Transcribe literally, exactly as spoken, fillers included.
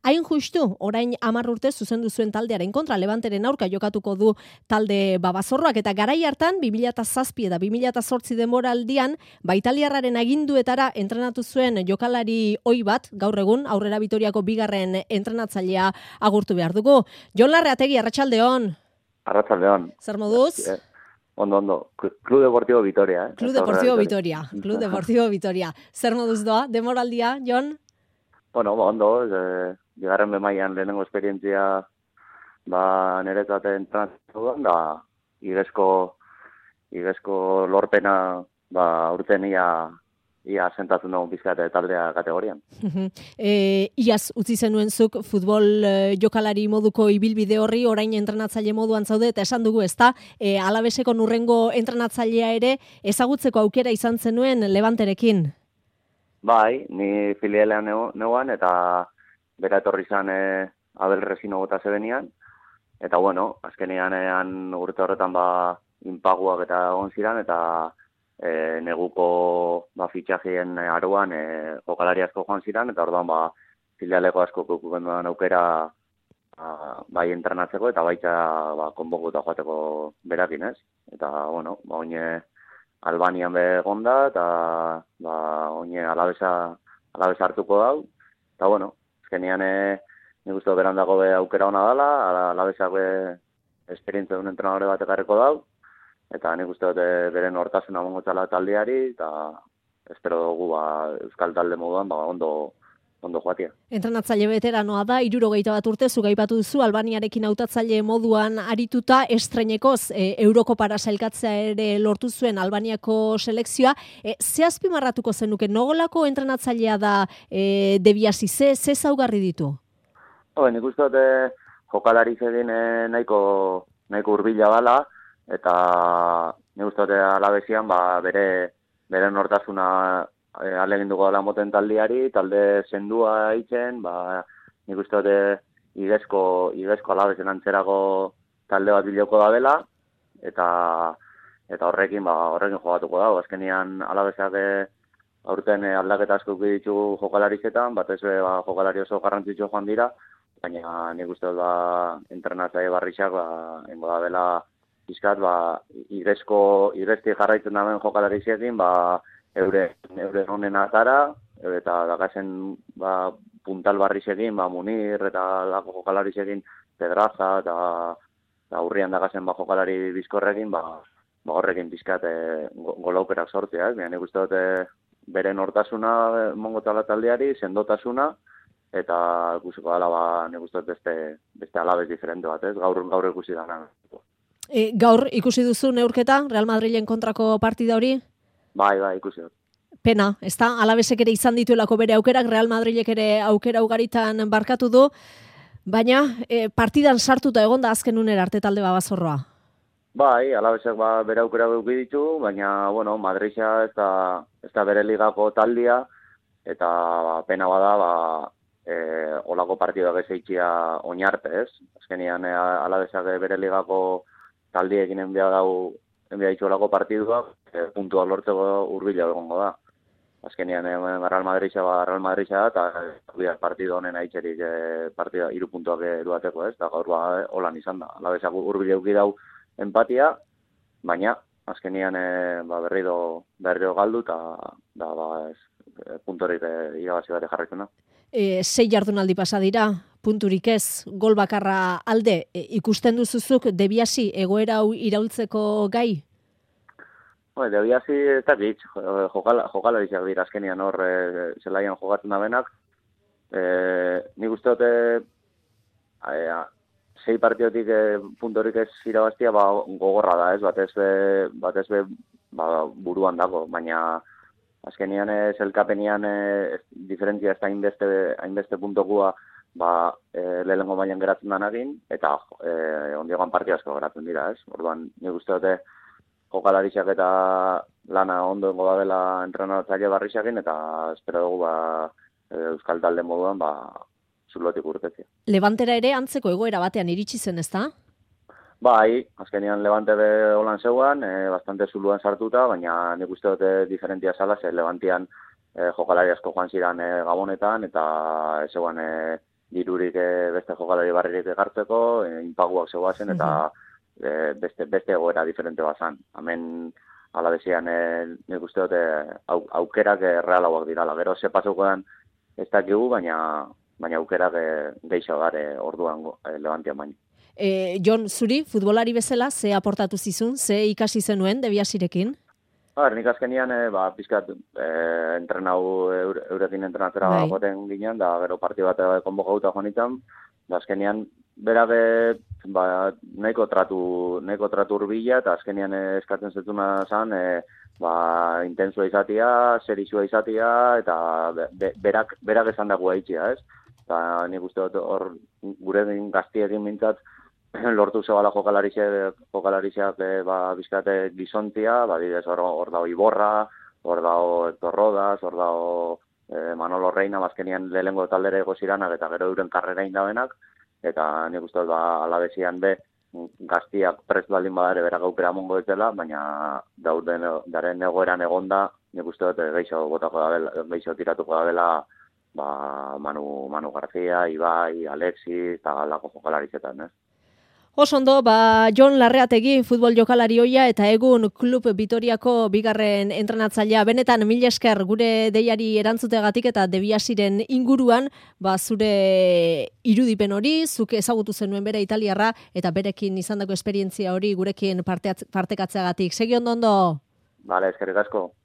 Hain justu, orain hamar urte zuzendu zuen taldearen kontra, Levanteren aurka jokatuko du talde Babazorroak, eta garai hartan, bi mila zazpi eta bi mila zortzi denboraldian, ba italiarraren aginduetara entrenatu zuen jokalari ohi bat, gaur egun, Aurrera Vitoriako bigarren entrenatzailea agurtu behar dugu. Jon Larreategi, arratsaldeon. Arratsaldeon. Zer moduz? Eh, ondo, ondo. Club Deportivo Vitoria. Eh? Club Deportivo Vitoria. Club Deportivo Vitoria. Zer moduz doa, demoraldia, Jon? Bueno, ondo, eh, bigarren bemaian lehenengo esperientzia ba niretzat entrenatu da, igezko, igezko lorpena ba urten ia, ia sentatu nago bizkate taldea kategorian. e, iaz utzi zenuen zuk futbol e, jokalari moduko ibilbide horri, orain entrenatzaile moduan zaude, eta esan dugu, ezta, e, Alabeseko nurrengo entrenatzailea ere ezagutzeko aukera izan zenuen Levanterekin. Bai, ni filialean neuan, eta bera etorri zan e, Abel Resino bota zebenian, eta bueno, azkenean urte horretan ba inpaguak eta egon ziren, eta e, neguko ba, fitxajien aruan e, jokalari asko joan ziren, eta orduan ba filialeko asko kukukenduan aukera ba, bai entrenatzeko, eta baita ba, konbokuta joateko berakin, ez? Eta, bueno, ba, oine Albanian begonda, eta ba, oine alabesa, alabesa hartuko dau, eta, bueno, azkenean e, nik uste berandako be aukera hona dela, alabesak be esperientzia duen entrenadore bat ekarriko dau, eta nik uste dute beren hortasuna mongotzala taldeari, eta espero dugu ba, euskal talde moduan ba, ondo, ondo joatia. Entrenatzaile veteranoa da, hirurogeita bat urte, zuk aipatu duzu, Albaniarekin hautatzaile moduan arituta, estreinekoz e, Eurokopara sailkatzea ere lortu zuen Albaniako selekzioa. E, ze azpimarratuko zenuke, nogolako entrenatzailea da e, Debiasi, ze, ze zaugarri ditu? Oe, nik uste dute jokalari zedin e, nahiko, nahiko urbila dala, eta nik uste dute Alabesian ba, bere, bere nortasuna e, aleginduko dela moten taldiari, talde sendua itzen, ba, nik uste dute igezko, igezko Alabesen antzerako talde bat biloko da dela, eta, eta horrekin, ba, horrekin jogatuko da. Azkenean Alabesak aurten aldaketa asko ditugu jokalarizetan, batez ba, jokalari oso garrantzitsu joan dira, baina nik uste dut ba, entrenatzaile barrixak ba, engo da dela pizkat, ba, igezko, igezti jarraitzen daben jokalariziekin, ba, eure, eure honen atara, eta dakazen ba, puntal barrixekin, ba, Munir, eta lako jokalarizekin Pedraza, eta, eta urrian dakazen ba, jokalari bizkorrekin, ba, ba horrekin pizkat e, golaukerak sortzea, ez? Nik uste dute beren hortasuna mongotala taldeari, sendotasuna, eta ikusiko dela ba, nik uste dut beste, beste alabez diferente bat, ez? Gaur, gaur ikusi dana. E, gaur ikusi duzu neurketa, Real Madrilen kontrako partida hori? Bai, bai, ikusi dut. Pena, ez da, Alabesek ere izan dituelako bere aukerak, Real Madrilek ere aukera ugaritan barkatu du, baina e, partidan sartuta egonda azken unera arte talde Babazorroa. Bai, Alabesek ba, bere aukera duki ditu, baina, bueno, Madrisa ez da, ez da bere ligako taldia, eta ba, pena bada, ba, e, olako partiduak ez eitxia oinarte, ez? Azkenean e, Alabesak bere ligako taldiekin enbia dau, enbia ditu olako partiduak, e, puntua lortzeko urbila egongo da. Azkenean e, Real Madrisa ba, Real Madrisa da, eta partidu honen aitzerik e, partida hiru puntuak eruateko, ez? Eta gaur ba, holan izan da. Alabesak urbila euki dau empatia, baina azkenean e, ba, berrido, berrido galdu, eta da, ba, ez, puntorik e, irabazi bate jarraitzen da. E, sei jardunaldi pasa dira, punturik ez, gol bakarra alde, e, ikusten duzuzuk Debiasi egoera hau iraultzeko gai? Bueno, Debiasi ez da bitx, jokalariak dira azkenean hor e, zelaian jogatzen da benak. E, nik uste dute e, sei partiotik e, puntorik ez irabaztia ba, gogorra da, ez, batez be, batez be ba, buruan dago, baina azkenean ez elkapenian e, diferentzia ez da hainbeste, hainbeste puntokua ba, e, lehenengo mailan geratzen danagin, eta e, ondiogan partia asko geratzen dira, ez? Orduan, nik uste dute jokalariak eta lana ondo engo da dela entrenatzaile barrixakin, eta espero dugu ba, euskal talde moduan ba, zulotik urtetzea. Levantera ere antzeko egoera batean iritsi zen, ezta? Bai, azkenean Levante be holan zeuan, e, bastante zuluan sartuta, baina nik uste dute diferentia zala, ze Levantean e, jokalari asko joan ziren e, Gabonetan, eta zeuan e, dirurik e, beste jokalari barririk egartzeko, e, inpaguak zegoazen, eta e, beste, beste egoera diferente bazan. Hemen Alabezian e, nik uste dute au, aukerak e, realauak dirala. Gero ze pasauko den ez dakigu, baina, baina aukerak e, geixo gare orduan e, Levantean baino. E, Jon, zuri, futbolari bezala, ze aportatu zizun, ze ikasi zenuen Debiasirekin? Bar, nik azkenian, e, ba, pizkat, e, entrenau eure, eurekin entrenatzera bai. goten ginen, da gero parti bat konbokauta joan itan, da azkenian, berak ba, nahiko tratu, nahiko tratu urbila, eta azkenian eskatzen zetuna zan, e, ba, intensua izatia, serizua izatia, eta be, berak, berak esan dagoa itxia, ez? Eta nik uste dut hor gure gaztiekin mintzat, lortu zebala jokalariak, jokalariak e, ba, bizkate gizontia, ba, bidez hor, hor dago Iborra, hor dago Hector Rodas, hor dago e, Manolo Reina, bazkenian lehengo taldere egoziranak, eta gero euren karrera indabenak, eta nik uste dut ba, Alabezian be, gaztiak prest baldin badare berak aukera mongo dutela, baina dauden, daren egoeran egonda, nik uste dut geixo botako da bela, geixo tiratuko da bela, ba, Manu, Manu García, Ibai, Alexis, eta galako jokalarizetan, ez? Oso ondo, ba, Jon Larreategi futbol jokalari ohia eta egun Klub Vitoriako bigarren entrenatzailea. Benetan mila esker gure deiari erantzutegatik eta Debiasiren inguruan, ba, zure irudipen hori, zuk ezagutu zenuen bere italiarra eta berekin izandako esperientzia hori gurekin parte, partekatzeagatik. Segi ondo ondo? Bale, eskerrik asko.